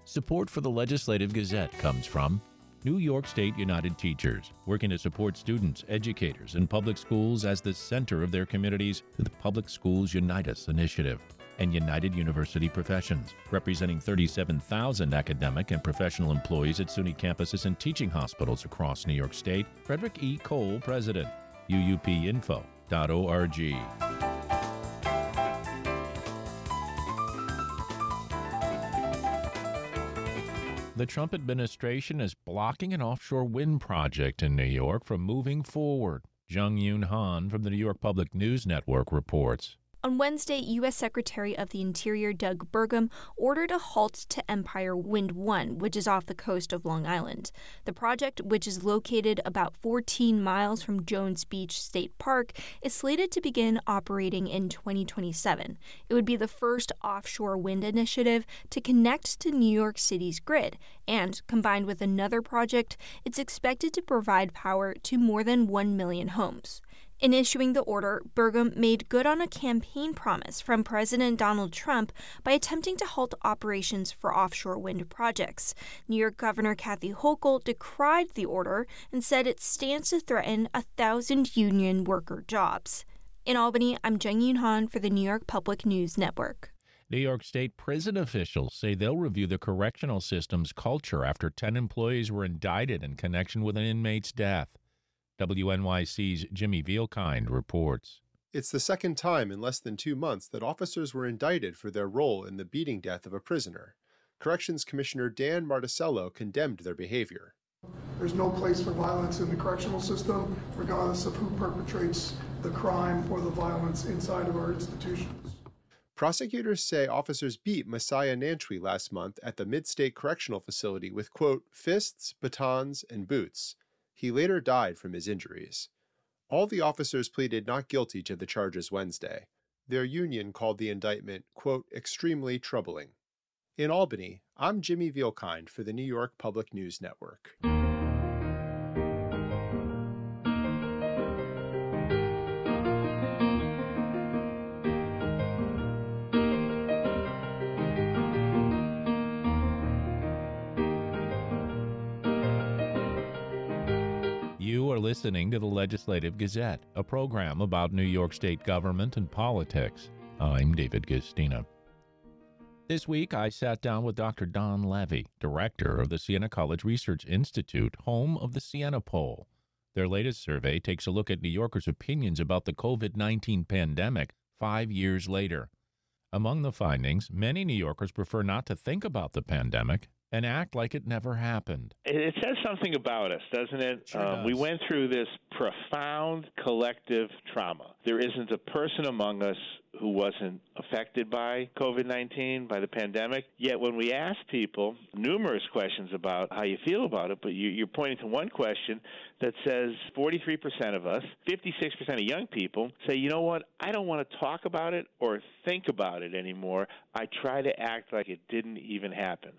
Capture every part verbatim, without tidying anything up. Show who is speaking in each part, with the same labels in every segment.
Speaker 1: Support for the Legislative Gazette comes from New York State United Teachers, working to support students, educators, and public schools as the center of their communities through the Public Schools Unite Us initiative. And United University Professions, representing thirty-seven thousand academic and professional employees at SUNY campuses and teaching hospitals across New York State. Frederick E. Cole, President. U U P info dot org. The Trump administration is blocking an offshore wind project in New York from moving forward. Jung Yoon Han from the New York Public News Network reports.
Speaker 2: On Wednesday, U S. Secretary of the Interior Doug Burgum ordered a halt to Empire Wind one, which is off the coast of Long Island. The project, which is located about fourteen miles from Jones Beach State Park, is slated to begin operating in twenty twenty-seven. It would be the first offshore wind initiative to connect to New York City's grid, and, combined with another project, it's expected to provide power to more than one million homes. In issuing the order, Burgum made good on a campaign promise from President Donald Trump by attempting to halt operations for offshore wind projects. New York Governor Kathy Hochul decried the order and said it stands to threaten a thousand union worker jobs. In Albany, I'm Jung Yoon Han for the New York Public News Network.
Speaker 1: New York State prison officials say they'll review the correctional system's culture after ten employees were indicted in connection with an inmate's death. W N Y C's Jimmy Vielkind reports.
Speaker 3: It's the second time in less than two months that officers were indicted for their role in the beating death of a prisoner. Corrections Commissioner Dan Marticello condemned their behavior.
Speaker 4: There's no place for violence in the correctional system, regardless of who perpetrates the crime or the violence inside of our institutions.
Speaker 3: Prosecutors say officers beat Messiah Nantwi last month at the Mid-State Correctional Facility with, quote, fists, batons, and boots. He later died from his injuries. All the officers pleaded not guilty to the charges Wednesday. Their union called the indictment, quote, extremely troubling. In Albany, I'm Jimmy Vielkind for the New York Public News Network.
Speaker 1: You are listening to the Legislative Gazette, a program about New York State government and politics. I'm David Gistina. This week, I sat down with Doctor Don Levy, director of the Siena College Research Institute, home of the Siena Poll. Their latest survey takes a look at New Yorkers' opinions about the covid nineteen pandemic five years later. Among the findings, many New Yorkers prefer not to think about the pandemic and act like it never happened.
Speaker 5: It says something about us, doesn't it?
Speaker 1: Sure
Speaker 5: um,
Speaker 1: does.
Speaker 5: We went through this profound collective trauma. There isn't a person among us who wasn't affected by covid nineteen, by the pandemic. Yet when we ask people numerous questions about how you feel about it, but you, you're pointing to one question that says forty-three percent of us, fifty-six percent of young people say, you know what, I don't want to talk about it or think about it anymore. I try to act like it didn't even happen.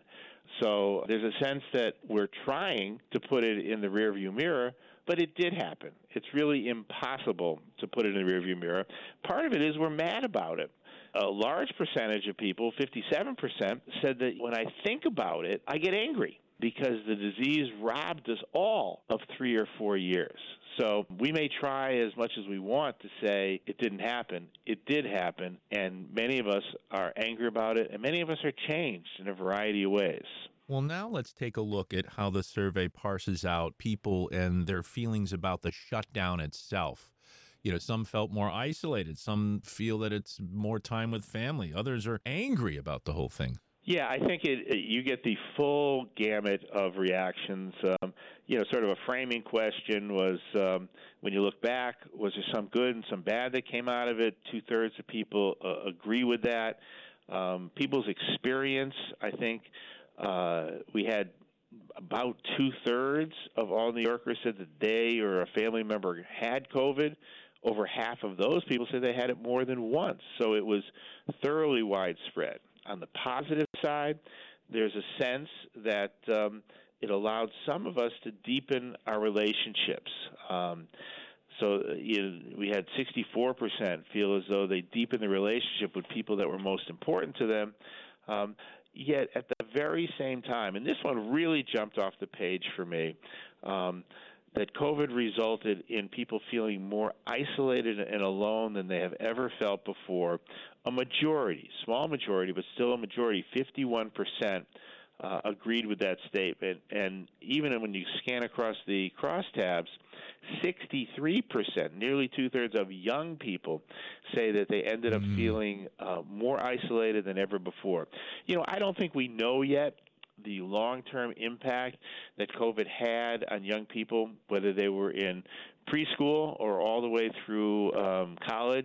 Speaker 5: So there's a sense that we're trying to put it in the rearview mirror, but it did happen. It's really impossible to put it in the rearview mirror. Part of it is we're mad about it. A large percentage of people, fifty-seven percent, said that when I think about it, I get angry because the disease robbed us all of three or four years. So we may try as much as we want to say it didn't happen. It did happen, and many of us are angry about it, and many of us are changed in a variety of ways.
Speaker 1: Well, now let's take a look at how the survey parses out people and their feelings about the shutdown itself. You know, some felt more isolated. Some feel that it's more time with family. Others are angry about the whole thing.
Speaker 5: Yeah, I think it, it, you get the full gamut of reactions. Um, you know, sort of a framing question was, um, when you look back, was there some good and some bad that came out of it? Two-thirds of people uh, agree with that. Um, people's experience, I think, uh, we had about two-thirds of all New Yorkers said that they or a family member had COVID. Over half of those people said they had it more than once. So it was thoroughly widespread. On the positive side, there's a sense that um, it allowed some of us to deepen our relationships. Um, so you know, we had sixty-four percent feel as though they deepened the relationship with people that were most important to them. Um, Yet at the very same time, and this one really jumped off the page for me, um, that COVID resulted in people feeling more isolated and alone than they have ever felt before. A majority, small majority, but still a majority, fifty-one percent uh, agreed with that statement. And even when you scan across the crosstabs, sixty-three percent, nearly two-thirds of young people say that they ended up mm. feeling uh, more isolated than ever before. You know, I don't think we know yet the long-term impact that COVID had on young people, whether they were in preschool or all the way through um, college.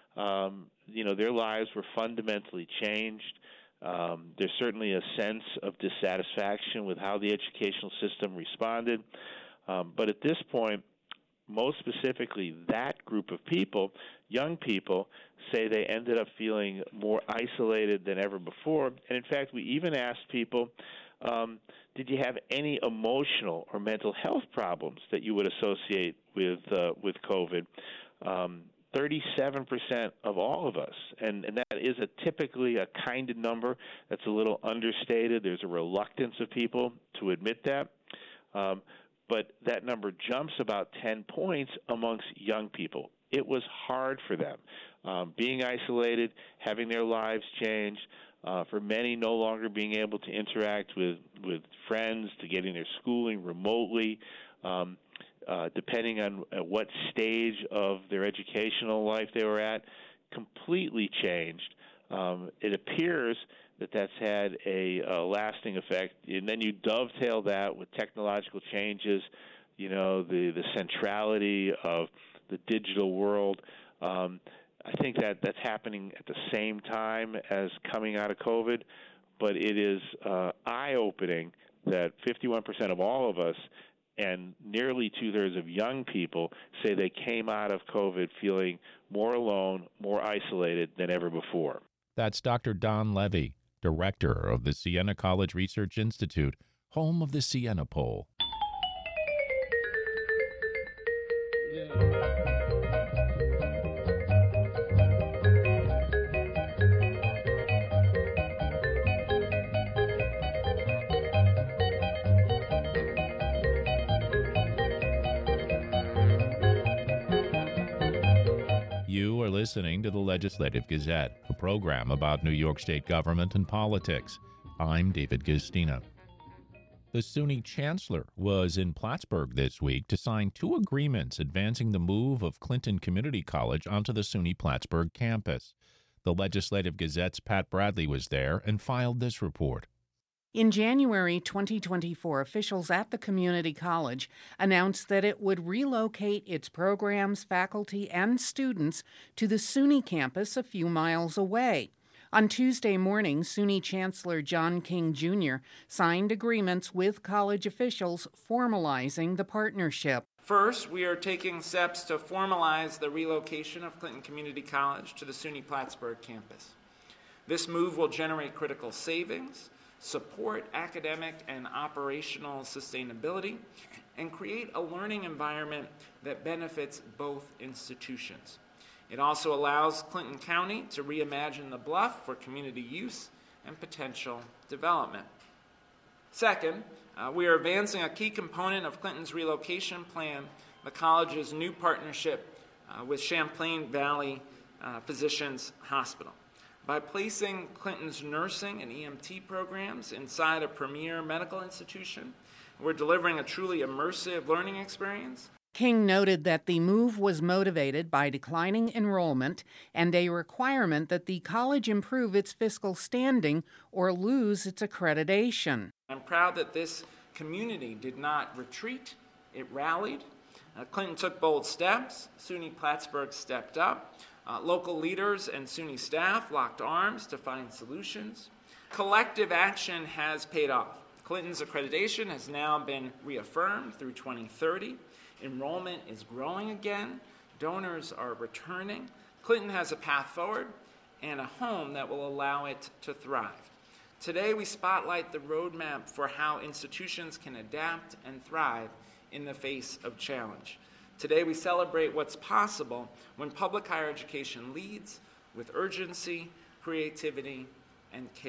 Speaker 5: Um, you know, their lives were fundamentally changed. Um, there's certainly a sense of dissatisfaction with how the educational system responded. Um, but at this point, most specifically, that group of people, young people, say they ended up feeling more isolated than ever before. And in fact, we even asked people, um, did you have any emotional or mental health problems that you would associate with uh, with COVID? Um, thirty-seven percent of all of us, and, and that is a typically a kind of number that's a little understated. There's a reluctance of people to admit that. Um, But that number jumps about ten points amongst young people. It was hard for them, um, being isolated, having their lives changed, uh, for many no longer being able to interact with, with friends, to getting their schooling remotely, um, uh, depending on at what stage of their educational life they were at, completely changed. Um, it appears that that's had a, a lasting effect. And then you dovetail that with technological changes, you know, the, the centrality of the digital world. Um, I think that that's happening at the same time as coming out of COVID, but it is uh, eye-opening that fifty-one percent of all of us and nearly two-thirds of young people say they came out of COVID feeling more alone, more isolated than ever before.
Speaker 1: That's Doctor Don Levy, director of the Siena College Research Institute, home of the Siena Poll. You are listening to the Legislative Gazette, a program about New York State government and politics. I'm David Gistina. The SUNY chancellor was in Plattsburgh this week to sign two agreements advancing the move of Clinton Community College onto the SUNY Plattsburgh campus. The Legislative Gazette's Pat Bradley was there and filed this report.
Speaker 6: In January twenty twenty-four, officials at the community college announced that it would relocate its programs, faculty, and students to the SUNY campus a few miles away. On Tuesday morning, SUNY Chancellor John King Junior signed agreements with college officials formalizing the partnership.
Speaker 7: First, we are taking steps to formalize the relocation of Clinton Community College to the SUNY Plattsburgh campus. This move will generate critical savings, support academic and operational sustainability, and create a learning environment that benefits both institutions. It also allows Clinton County to reimagine the Bluff for community use and potential development. Second, uh, we are advancing a key component of Clinton's relocation plan, the college's new partnership uh, with Champlain Valley uh, Physicians Hospital. By placing Clinton's nursing and E M T programs inside a premier medical institution, we're delivering a truly immersive learning experience.
Speaker 6: King noted that the move was motivated by declining enrollment and a requirement that the college improve its fiscal standing or lose its accreditation.
Speaker 7: I'm proud that this community did not retreat, it rallied. Uh, Clinton took bold steps, SUNY Plattsburgh stepped up. Uh, local leaders and SUNY staff locked arms to find solutions. Collective action has paid off. Clinton's accreditation has now been reaffirmed through twenty thirty. Enrollment is growing again. Donors are returning. Clinton has a path forward and a home that will allow it to thrive. Today, we spotlight the roadmap for how institutions can adapt and thrive in the face of challenge. Today, we celebrate what's possible when public higher education leads with urgency, creativity, and care.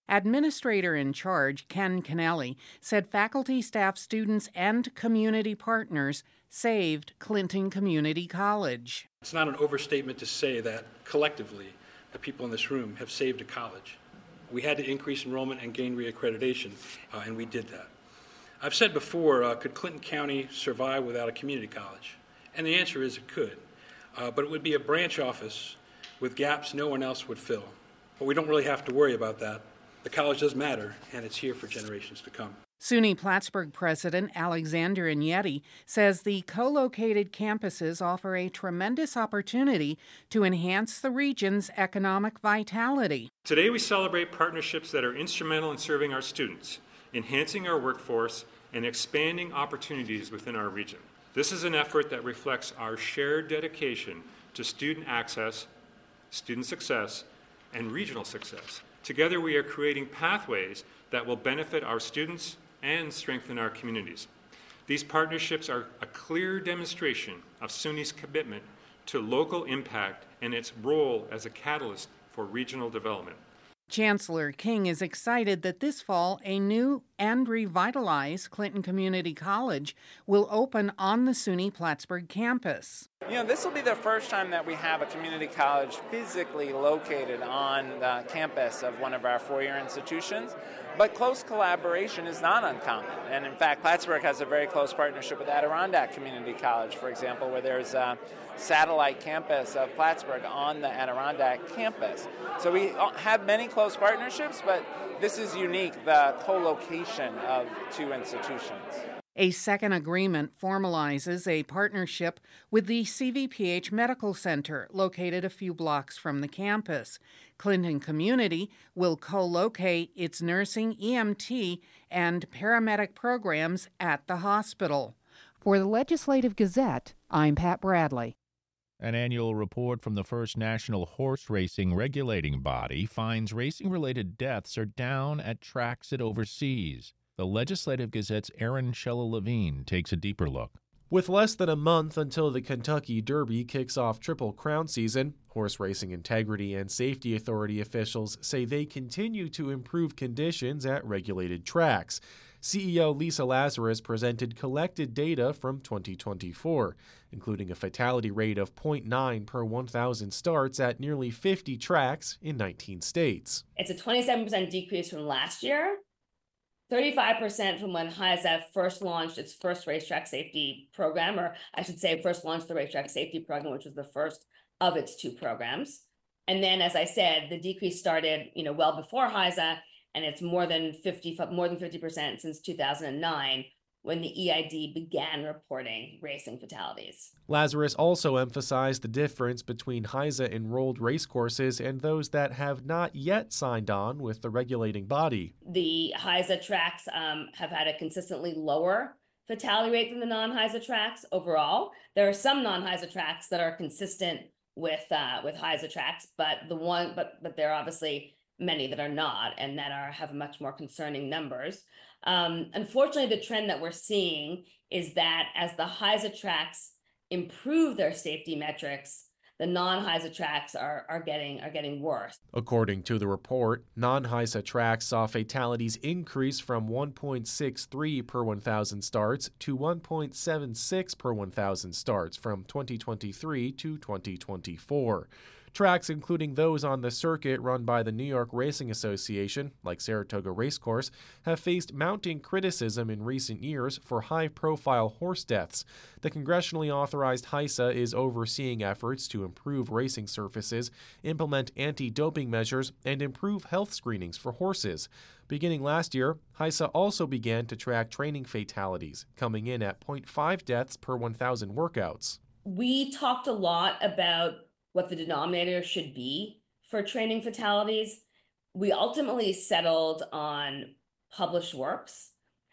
Speaker 6: Administrator in charge, Ken Kennelly, said faculty, staff, students, and community partners saved Clinton Community College.
Speaker 8: It's not an overstatement to say that collectively the people in this room have saved a college. We had to increase enrollment and gain reaccreditation, uh, and we did that. I've said before, uh, could Clinton County survive without a community college? And the answer is it could, uh, but it would be a branch office with gaps no one else would fill. But we don't really have to worry about that. The college does matter, and it's here for generations to come.
Speaker 6: SUNY Plattsburgh President Alexander Ignetti says the co-located campuses offer a tremendous opportunity to enhance the region's economic vitality.
Speaker 9: Today we celebrate partnerships that are instrumental in serving our students, enhancing our workforce, and expanding opportunities within our region. This is an effort that reflects our shared dedication to student access, student success, and regional success. Together we are creating pathways that will benefit our students and strengthen our communities. These partnerships are a clear demonstration of SUNY's commitment to local impact and its role as a catalyst for regional development.
Speaker 6: Chancellor King is excited that this fall a new and revitalized Clinton Community College will open on the SUNY Plattsburgh campus.
Speaker 7: You know, this will be the first time that we have a community college physically located on the campus of one of our four-year institutions, but close collaboration is not uncommon. And in fact, Plattsburgh has a very close partnership with Adirondack Community College, for example, where there's a satellite campus of Plattsburgh on the Adirondack campus. So we have many close partnerships, but this is unique, the co-location of two institutions.
Speaker 6: A second agreement formalizes a partnership with the C V P H Medical Center, located a few blocks from the campus. Clinton Community will co-locate its nursing, E M T, and paramedic programs at the hospital. For the Legislative Gazette, I'm Pat Bradley.
Speaker 1: An annual report from the First National Horse Racing Regulating Body finds racing-related deaths are down at tracks it oversees. The Legislative Gazette's Aaron Shella-Levine takes a deeper look.
Speaker 10: With less than a month until the Kentucky Derby kicks off Triple Crown season, Horse Racing Integrity and Safety Authority officials say they continue to improve conditions at regulated tracks. C E O Lisa Lazarus presented collected data from twenty twenty-four, including a fatality rate of zero point nine per one thousand starts at nearly fifty tracks in nineteen states.
Speaker 11: It's a twenty-seven percent decrease from last year, thirty-five percent from when H I S A first launched its first racetrack safety program, or I should say first launched the racetrack safety program, which was the first of its two programs. And then, as I said, the decrease started, you know, well before H I S A, and it's more than fifty, more than fifty percent since two thousand nine, when the E I D began reporting racing fatalities.
Speaker 10: Lazarus also emphasized the difference between H I S A-enrolled racecourses and those that have not yet signed on with the regulating body.
Speaker 11: The H I S A tracks um, have had a consistently lower fatality rate than the non-H I S A tracks overall. There are some non-H I S A tracks that are consistent with uh, with H I S A tracks, but the one, but but there are obviously many that are not, and that are have much more concerning numbers. Um, unfortunately, the trend that we're seeing is that as the H I S A tracks improve their safety metrics, the non-H I S A tracks are, are getting are getting worse.
Speaker 10: According to the report, non-H I S A tracks saw fatalities increase from one point six three per one thousand starts to one point seven six per one thousand starts from twenty twenty-three to twenty twenty-four. Tracks, including those on the circuit run by the New York Racing Association, like Saratoga Racecourse, have faced mounting criticism in recent years for high-profile horse deaths. The congressionally authorized H I S A is overseeing efforts to improve racing surfaces, implement anti-doping measures, and improve health screenings for horses. Beginning last year, H I S A also began to track training fatalities, coming in at zero point five deaths per one thousand workouts.
Speaker 11: We talked a lot about what the denominator should be for training fatalities. We ultimately settled on published works.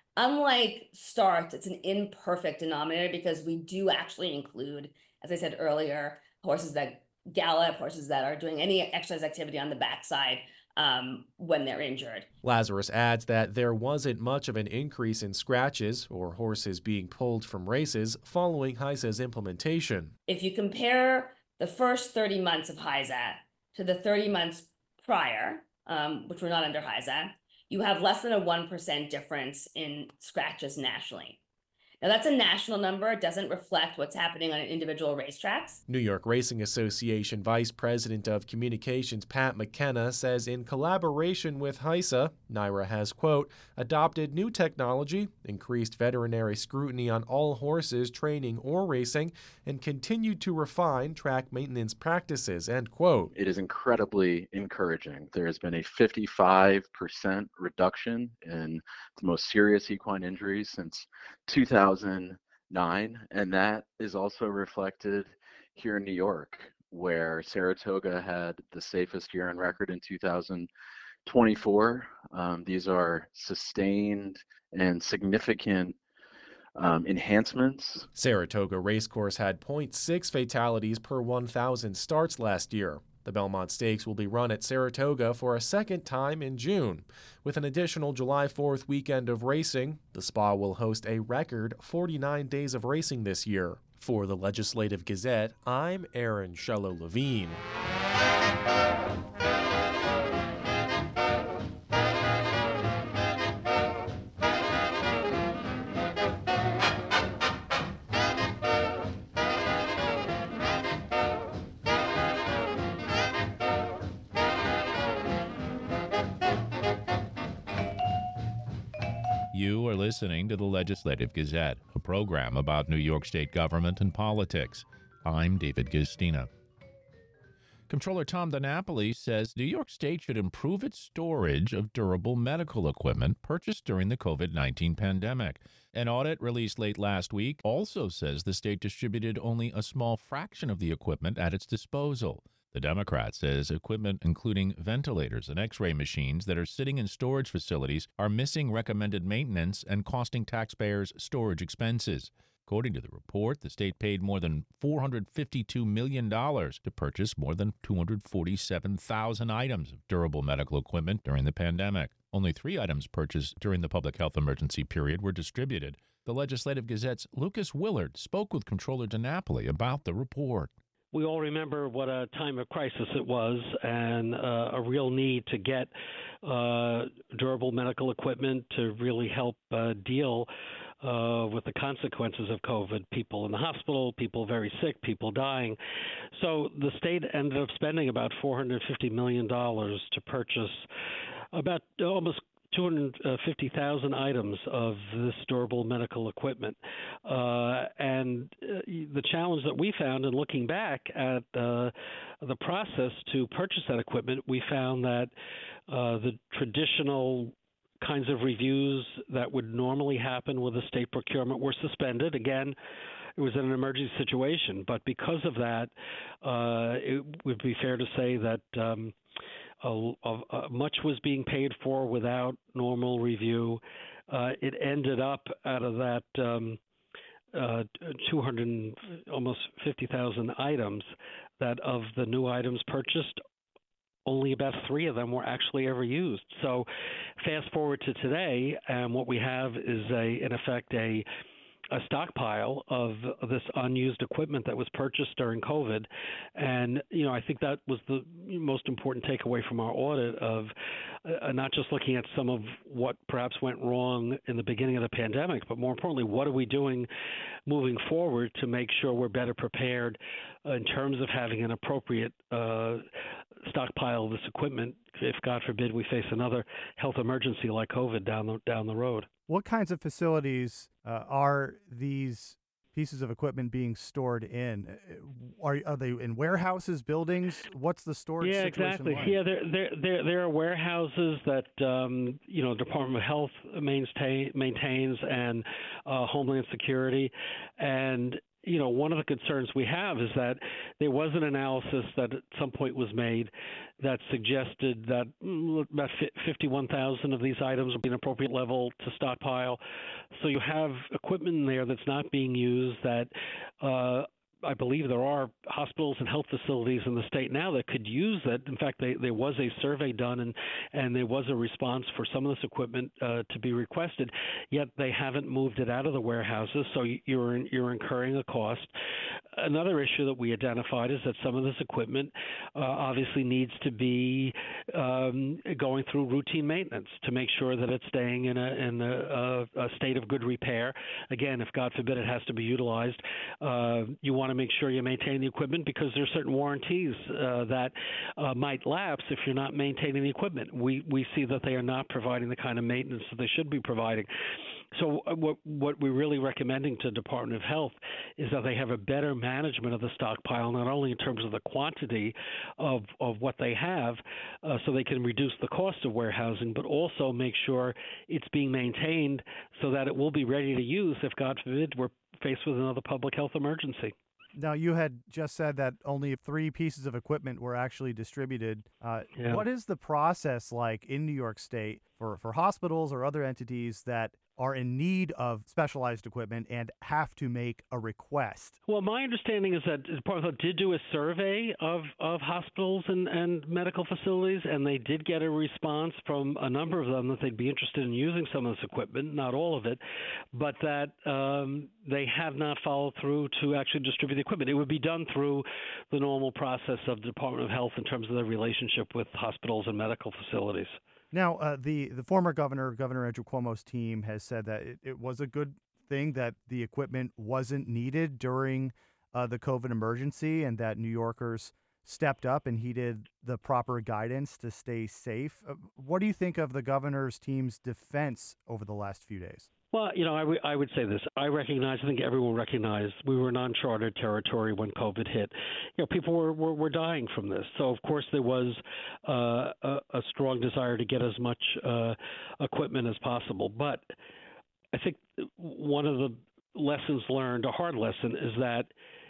Speaker 11: Unlike starts, it's an imperfect denominator because we do actually include, as I said earlier, horses that gallop, horses that are doing any exercise activity on the backside um, when they're injured.
Speaker 10: Lazarus adds that there wasn't much of an increase in scratches or horses being pulled from races following H I S A's implementation.
Speaker 11: If you compare the first thirty months of H I S A to the thirty months prior, um, which were not under HISA, you have less than a one percent difference in scratches nationally. Now, that's a national number. It doesn't reflect what's happening on individual racetracks.
Speaker 10: New York Racing Association Vice President of Communications Pat McKenna says in collaboration with HISA, NYRA has, quote, adopted new technology, increased veterinary scrutiny on all horses training or racing, and continued to refine track maintenance practices, end quote.
Speaker 12: It is incredibly encouraging. There has been a fifty-five percent reduction in the most serious equine injuries since two thousand nine, and that is also reflected here in New York, where Saratoga had the safest year on record in two thousand twenty-four. Um, these are sustained and significant um, enhancements.
Speaker 10: Saratoga Racecourse had zero point six fatalities per one thousand starts last year. The Belmont Stakes will be run at Saratoga for a second time in June. With an additional July fourth weekend of racing, the Spa will host a record forty-nine days of racing this year. For the Legislative Gazette, I'm Aaron Shello-Levine.
Speaker 1: You are listening to the Legislative Gazette, a program about New York State government and politics. I'm David Gistina. Comptroller Tom DiNapoli says New York State should improve its storage of durable medical equipment purchased during the COVID nineteen pandemic. An audit released late last week also says the state distributed only a small fraction of the equipment at its disposal. The Democrat says equipment including ventilators and x-ray machines that are sitting in storage facilities are missing recommended maintenance and costing taxpayers storage expenses. According to the report, the state paid more than four hundred fifty-two million dollars to purchase more than two hundred forty-seven thousand items of durable medical equipment during the pandemic. Only three items purchased during the public health emergency period were distributed. The Legislative Gazette's Lucas Willard spoke with Comptroller DiNapoli about the report.
Speaker 13: We all remember what a time of crisis it was and uh, a real need to get uh, durable medical equipment to really help uh, deal uh, with the consequences of COVID. People in the hospital, people very sick, people dying. So the state ended up spending about four hundred fifty million dollars to purchase about almost two hundred fifty thousand items of this durable medical equipment. Uh, and uh, the challenge that we found in looking back at uh, the process to purchase that equipment, we found that uh, the traditional kinds of reviews that would normally happen with a state procurement were suspended. Again, it was an emergency situation, but because of that, uh, it would be fair to say that um, Uh, uh, much was being paid for without normal review. Uh, it ended up out of that um, uh, two hundred, almost fifty thousand items, that of the new items purchased, only about three of them were actually ever used. So fast forward to today, and what we have is, a, in effect, a a stockpile of this unused equipment that was purchased during COVID. And, you know, I think that was the most important takeaway from our audit of uh, not just looking at some of what perhaps went wrong in the beginning of the pandemic, but more importantly, what are we doing moving forward to make sure we're better prepared in terms of having an appropriate uh, stockpile of this equipment if, God forbid, we face another health emergency like COVID down the, down the road.
Speaker 14: What kinds of facilities uh, are these pieces of equipment being stored in? Are are they in warehouses, buildings? What's the storage
Speaker 13: yeah,
Speaker 14: situation
Speaker 13: exactly.
Speaker 14: like?
Speaker 13: Yeah, there there there there are warehouses that um, you know Department of Health maintain, maintains and uh, Homeland Security, and you know, one of the concerns we have is that there was an analysis that at some point was made that suggested that about fifty-one thousand of these items would be an appropriate level to stockpile. So you have equipment in there that's not being used that uh, I believe there are hospitals and health facilities in the state now that could use it. In fact, they, there was a survey done, and, and there was a response for some of this equipment uh, to be requested, yet they haven't moved it out of the warehouses, so you're you're incurring a cost. another issue that we identified is that some of this equipment uh, obviously needs to be um, going through routine maintenance to make sure that it's staying in a in a, a, a state of good repair. Again, if God forbid it has to be utilized, uh, you want to make sure you maintain the equipment because there are certain warranties uh, that uh, might lapse if you're not maintaining the equipment. We we see that they are not providing the kind of maintenance that they should be providing. So what what we're really recommending to the Department of Health is that they have a better management of the stockpile, not only in terms of the quantity of of what they have, uh, so they can reduce the cost of warehousing, but also make sure it's being maintained so that it will be ready to use if, God forbid, we're faced with another public health emergency.
Speaker 14: Now, you had just said that only three pieces of equipment were actually distributed. Uh,
Speaker 13: Yeah.
Speaker 14: What is the process like in New York State for, for hospitals or other entities that are in need of specialized equipment and have to make a request?
Speaker 13: Well, my understanding is that the Department of Health did do a survey of, of hospitals and, and medical facilities, and they did get a response from a number of them that they'd be interested in using some of this equipment, not all of it, but that um, they have not followed through to actually distribute the equipment. It would be done through the normal process of the Department of Health in terms of their relationship with hospitals and medical facilities.
Speaker 14: Now, uh, the, the former governor, Governor Andrew Cuomo's team, has said that it, it was a good thing that the equipment wasn't needed during uh, the COVID emergency and that New Yorkers stepped up and heeded the proper guidance to stay safe. Uh, what do you think of the governor's team's defense over the last few days?
Speaker 13: Well, you know, I, w- I would say this. I recognize, I think everyone recognized we were in uncharted territory when COVID hit. You know, people were, were, were dying from this. So, of course, there was uh, a, a strong desire to get as much uh, equipment as possible. But I think one of the lessons learned, a hard lesson, is that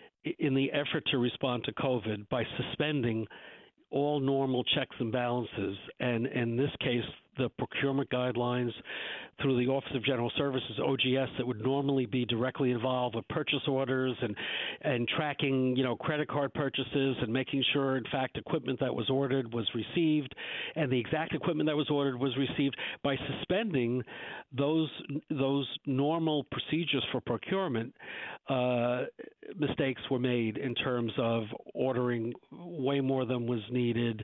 Speaker 13: in the effort to respond to COVID, by suspending all normal checks and balances, and in this case, the procurement guidelines through the Office of General Services, O G S, that would normally be directly involved with purchase orders and and tracking, you know, credit card purchases and making sure, in fact, equipment that was ordered was received and the exact equipment that was ordered was received. By suspending those those normal procedures for procurement, uh, mistakes were made in terms of ordering way more than was needed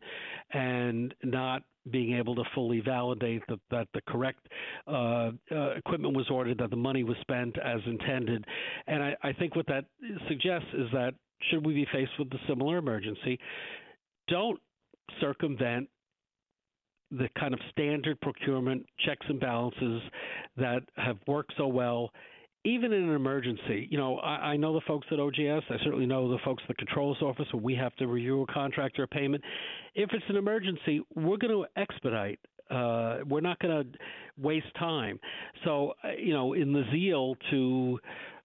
Speaker 13: and not being able to fully validate that, that the correct uh, uh, equipment was ordered, that the money was spent as intended. And I, I think what that suggests is that should we be faced with a similar emergency, don't circumvent the kind of standard procurement checks and balances that have worked so well. Even in an emergency, you know, I, I know the folks at O G S. I certainly know the folks at the Controller's Office when we have to review a contract or a payment. If it's an emergency, we're going to expedite. Uh, we're not going to waste time. So, uh, you know, in the zeal to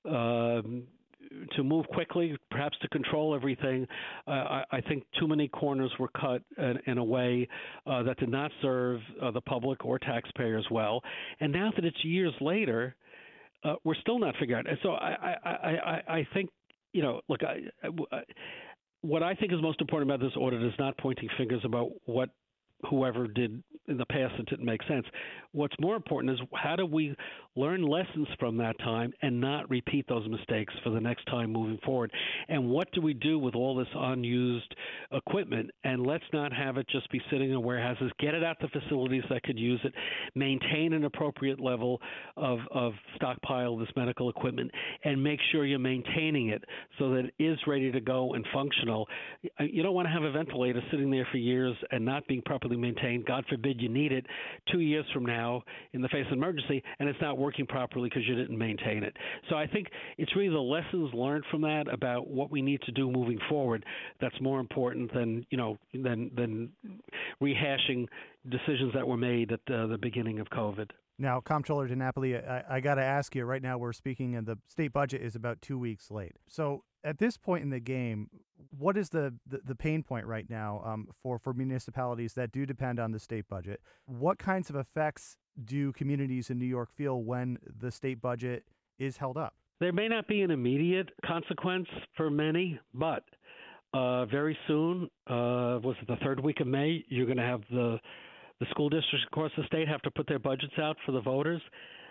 Speaker 13: um, to move quickly, perhaps to control everything, uh, I, I think too many corners were cut in, in a way uh, that did not serve uh, the public or taxpayers well. And now that it's years later, Uh, we're still not figuring out. And so I, I, I, I think, you know, look, I, I, what I think is most important about this audit is not pointing fingers about what whoever did in the past that didn't make sense. What's more important is how do we learn lessons from that time and not repeat those mistakes for the next time moving forward? And what do we do with all this unused equipment? And let's not have it just be sitting in warehouses. Get it out to facilities that could use it. Maintain an appropriate level of, of stockpile of this medical equipment and make sure you're maintaining it so that it is ready to go and functional. You don't want to have a ventilator sitting there for years and not being properly maintained. God forbid you need it two years from now in the face of emergency and it's not working properly because you didn't maintain it. So I think it's really the lessons learned from that about what we need to do moving forward that's more important than, you know, than than rehashing decisions that were made at the, the beginning of COVID.
Speaker 14: Now, Comptroller DiNapoli, I, I got to ask you, right now we're speaking and the state budget is about two weeks late. So at this point in the game, what is the, the, the pain point right now um, for, for municipalities that do depend on the state budget? What kinds of effects do communities in New York feel when the state budget is held up?
Speaker 13: There may not be an immediate consequence for many, but uh, very soon, uh, was it the third week of May, you're going to have the The school districts across the state have to put their budgets out for the voters.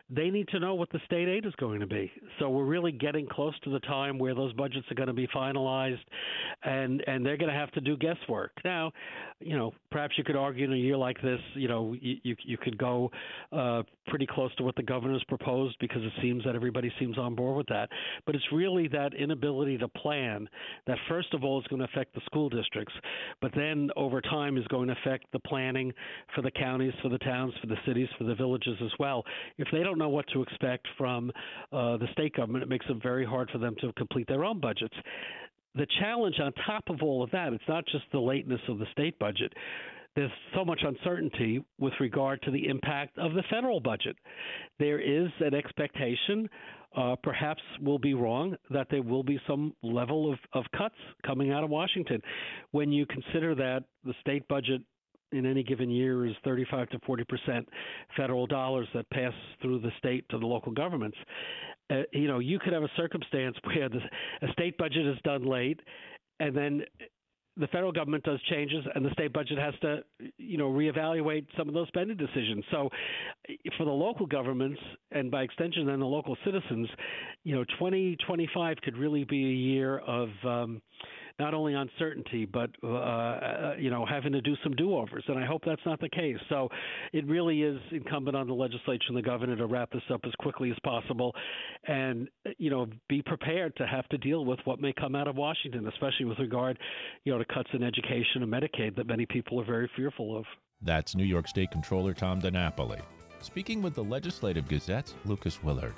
Speaker 13: they need to know what the state aid is going to be. So we're really getting close to the time where those budgets are going to be finalized, and, and they're going to have to do guesswork. Now, you know, perhaps you could argue in a year like this, you know, you you, you could go uh, pretty close to what the governor's proposed because it seems that everybody seems on board with that. But it's really that inability to plan that, first of all, is going to affect the school districts, but then over time is going to affect the planning for the counties, for the towns, for the cities, for the villages as well. If they don't know what to expect from uh, the state government, it makes it very hard for them to complete their own budgets. The challenge on top of all of that, it's not just the lateness of the state budget. There's so much uncertainty with regard to the impact of the federal budget. There is an expectation, uh, perhaps we'll be wrong, that there will be some level of, of cuts coming out of Washington. When you consider that the state budget in any given year is thirty-five to forty percent federal dollars that pass through the state to the local governments. Uh, you know, you could have a circumstance where the a state budget is done late, and then the federal government does changes, and the state budget has to, you know, reevaluate some of those spending decisions. So, for the local governments, and by extension, then the local citizens, you know, twenty twenty-five could really be a year of um, not only uncertainty, but, uh, you know, having to do some do-overs. And I hope that's not the case. So it really is incumbent on the legislature and the governor to wrap this up as quickly as possible and, you know, be prepared to have to deal with what may come out of Washington, especially with regard, you know, to cuts in education and Medicaid that many people are very fearful of.
Speaker 1: That's New York State Comptroller Tom DiNapoli speaking with the Legislative Gazette's Lucas Willard.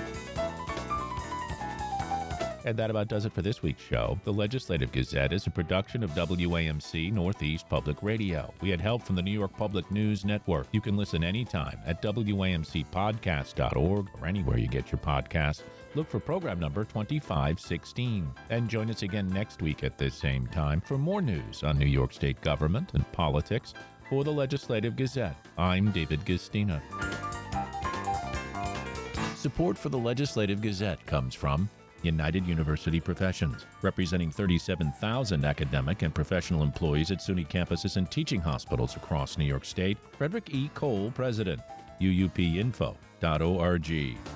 Speaker 1: And that about does it for this week's show. The Legislative Gazette is a production of W A M C Northeast Public Radio. We had help from the New York Public News Network. You can listen anytime at W A M C podcast dot org or anywhere you get your podcasts. Look for program number twenty-five sixteen. And join us again next week at this same time for more news on New York State government and politics. For the Legislative Gazette, I'm David Gistina. Support for the Legislative Gazette comes from United University Professions, representing thirty-seven thousand academic and professional employees at SUNY campuses and teaching hospitals across New York State. Frederick E. Cole, President, U U P info dot org.